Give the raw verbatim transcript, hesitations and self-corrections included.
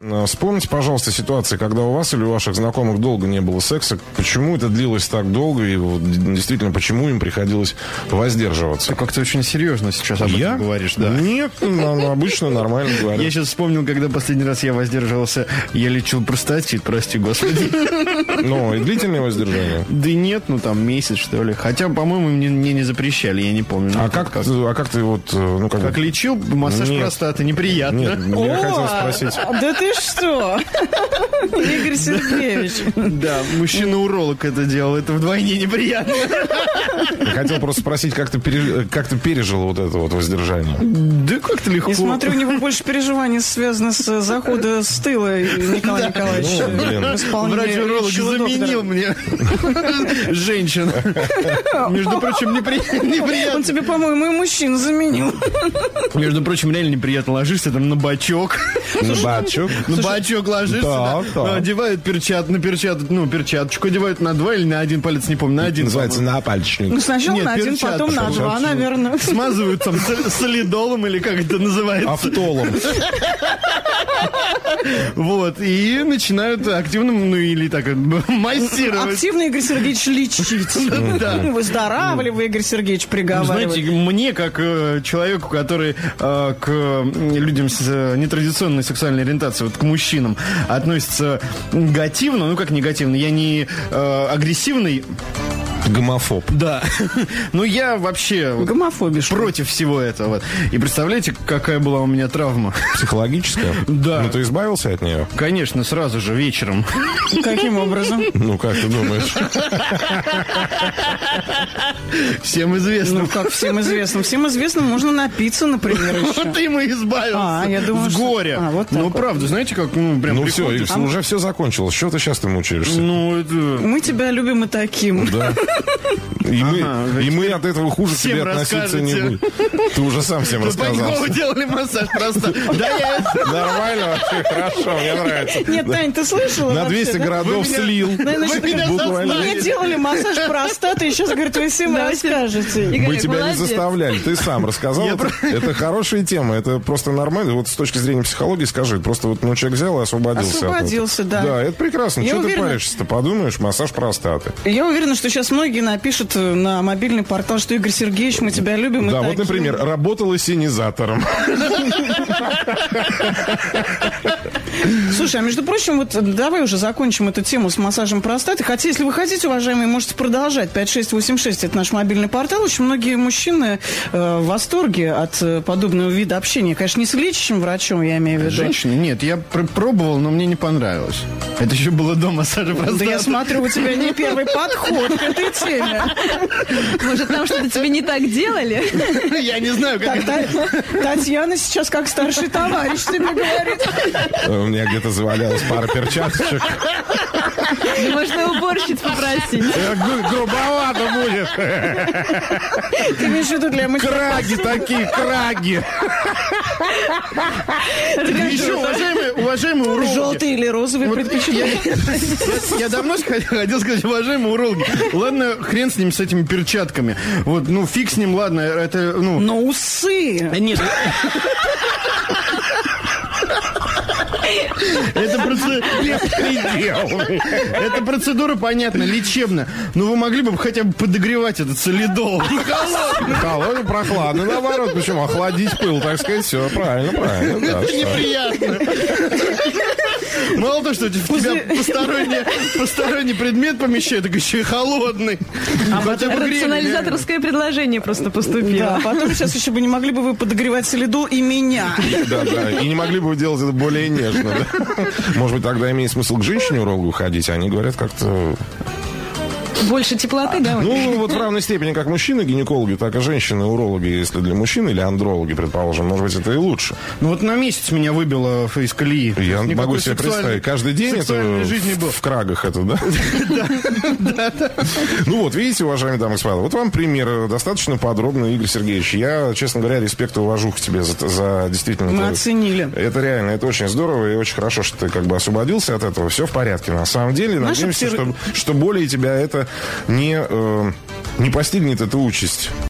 Вспомните, пожалуйста, ситуации, когда у вас или у ваших знакомых долго не было секса. Почему это длилось так долго? И вот, действительно, почему им приходилось воздерживаться? Ты как-то очень серьезно сейчас об этом я? говоришь, да? Нет, ну, обычно нормально говорю. Я сейчас вспомнил, когда последний раз я воздерживался, я лечил простатит, прости господи. Ну, и длительное воздержание? Да нет, ну там месяц, что ли. Хотя, по-моему, мне, мне не запрещали, я не помню. А как, как? а как ты вот... Ну, как как бы... лечил? Массаж нет. простаты, неприятно. Нет, я хотел спросить... Да ты что? Игорь Сергеевич. Да, мужчина-уролог это делал, это вдвойне неприятно. Я хотел просто спросить, как ты, переж... как ты пережил вот это вот воздержание? Да как-то легко. Я смотрю, у него больше переживаний связано с захода с тыла Николая Николаевича. Врач-уролог заменил мне женщину. Между прочим, неприятно. Он тебе, по-моему, и мужчин заменил. Между прочим, реально неприятно. Ложишься там на бачок. На бачок? На бачок ложишься, так, да. так. Одевают перчат, на перчат, ну, перчаточку одевают на два или на один палец, не помню, на один. Называется на пальчик. Ну, сначала Нет, на один, перчатку. потом на два, наверное. Смазывают там солидолом или как это называется. Автолом. Вот, и начинают активно, ну, или так, массировать. Активно Игорь Сергеевич лечить. Да. Выздоравливай, Игорь Сергеевич, приговаривай. Знаете, мне, как э, человеку, который э, к людям с э, нетрадиционной сексуальной ориентацией, вот к мужчинам, относится негативно, ну как негативно, я не э, агрессивный. Гомофоб. Да. Ну, я вообще гомофобишь против всего этого. И представляете, какая была у меня травма? Психологическая? Да. Ну, ты избавился от нее? Конечно, сразу же, вечером. Каким образом? Ну, как ты думаешь? Всем известно. Ну, как всем известно? Всем известно, можно напиться, например, еще. Вот им и избавился. А, я думаю, с горя. Что... А, вот ну, вот. правда, знаете, как, ну, прям Ну, все, приходишь. а... уже все закончилось. Что ты сейчас ты мучаешься? Ну, это... Мы тебя любим и таким. Да. И, ага, мы, и мы от этого хуже к тебе относиться не будем. Ты уже сам всем рассказал. Вы делали массаж просто. Да, я... Нормально вообще, хорошо, мне нравится. Нет, Тань, ты слышала? На двести городов слил. Буквально. Мне делали массаж простаты, и сейчас, говорит, вы всем расскажете. Мы тебя не заставляли, ты сам рассказал. Это хорошая тема, это просто нормально. Вот с точки зрения психологии скажи, просто вот ну, человек взял и освободился. Освободился, да. Да, это прекрасно. Что ты паришься-то? Подумаешь, массаж простаты. Я уверена, что сейчас многие напишут на мобильный портал, что Игорь Сергеевич, мы тебя любим. Да, вот, например, работал ассенизатором. Слушай, а между прочим, вот давай уже закончим эту тему с массажем простаты. Хотя, если вы хотите, уважаемые, можете продолжать. пять шесть восемь шесть это наш мобильный портал. Очень многие мужчины э, в восторге от э, подобного вида общения. Конечно, не с лечащим врачом, я имею в виду. Женщины? Нет, я пр- пробовал, но мне не понравилось. Это еще было до массажа простаты. Да я смотрю, у тебя не первый подход к этой теме. Может, там что-то тебе не так делали? Я не знаю, как так, это... Татьяна сейчас как старший товарищ тебе говорит. У меня где-то завалялась пара перчаточек. Можно уборщиц попросить. Грубовато будет. Ты имеешь в виду для мытья краги такие, краги. Еще, уважаемые, уважаемые урологи. Желтые или розовые вот предпочитаешь? Я, я давно хотел сказать, уважаемые урологи. Ладно, хрен с ним, с этими перчатками. Вот, ну, фиг с ним, ладно, это, ну... Но усы! Нет. Это процедура... Это процедура, понятно, лечебная. Но вы могли бы хотя бы подогревать этот солидол. Холодный. Холодный, прохладный, наоборот. Почему? Охладить пыл, так сказать, все правильно, правильно. Да, это неприятно. Мало того, что в тебя посторонний, посторонний предмет помещает, так еще и холодный. А потом рационализаторское предложение просто поступило. Да, потом сейчас еще бы не могли бы вы подогревать солидол и меня. Да, да. И не могли бы вы делать это более нежно. Да? Может быть, тогда имеет смысл к женщине-урологу ходить, а они говорят как-то... Больше теплоты, да? Ну, вот в равной степени как мужчины-гинекологи, так и женщины-урологи, если для мужчин, или андрологи, предположим, может быть, это и лучше. Ну, вот на месяц меня выбило из колеи. Я Никакой могу себе представить. Каждый день это в, в крагах это, да? Да, да. Ну вот, видите, уважаемые дамы и господа, вот вам пример достаточно подробный, Игорь Сергеевич. Я, честно говоря, респект и уважух к тебе за, за действительно... Мы это, оценили. Это реально, это очень здорово и очень хорошо, что ты как бы освободился от этого. Все в порядке, на самом деле. Надеемся, псих... что, что более тебя это не, э, не постигнет эта участь.